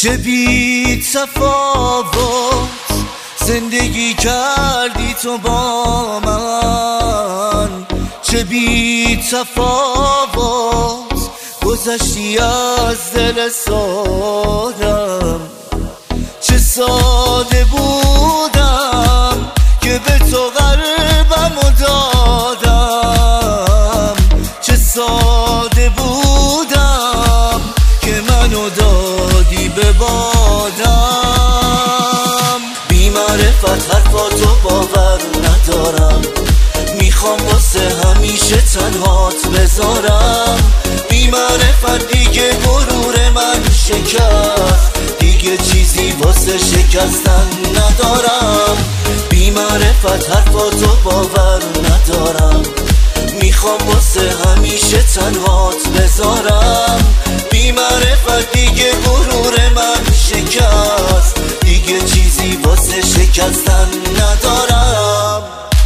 چه بی تفاوت زندگی کردی تو با من، چه بی تفاوت گذشتی از دل سادم. چه ساده بودم که به تو قلبمو دادم، چه ساده بودم که منو دادی به بادم. بی معرفت حرفاتو باور ندارم، میخوام واسه همیشه تنهات بذارم. بی معرفت دیگه غرور من شکست، دیگه چیزی واسه شکستن ندارم. بی معرفت حرفاتو باور ندارم، میخوام واسه همیشه تنهات بذارم. بی معرفت دیگه غرور من شکست، دیگه چیزی واسه شکستن ندارم.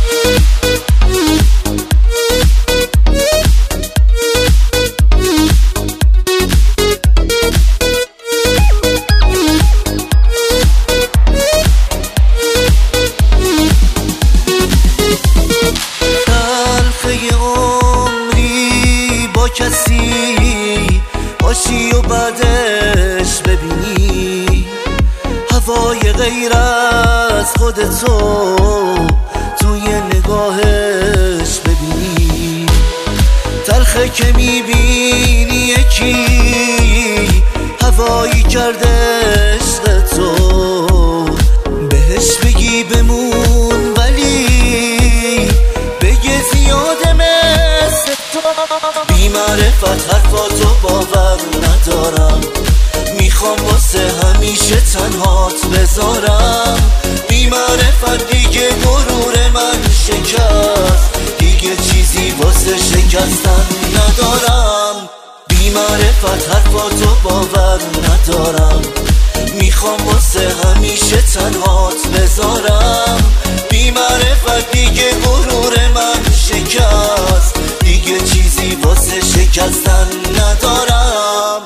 کسی باشی و بعدش ببینی هوای غیر از خودتو توی نگاهش ببینی. تلخه که میبینی یکی هوایی کرده عشق تو، بهش بگی بمون ولی بگه زیاده مثل تو. بی معرفت حرفاتو باور ندارم، میخوام واسه همیشه تنهات بذارم. بی معرفت دیگه غرور من شکست، دیگه چیزی واسه شکستن ندارم. بی معرفت حرفاتو باور ندارم، میخوام واسه همیشه تنهات بذارم. بی معرفت دیگه غرور من شکست، دیگه چیزی واسه شکستن ندارم.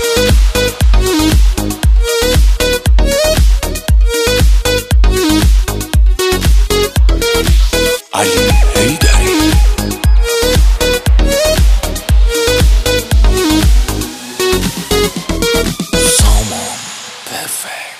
علی حیدری سامان پرفکت.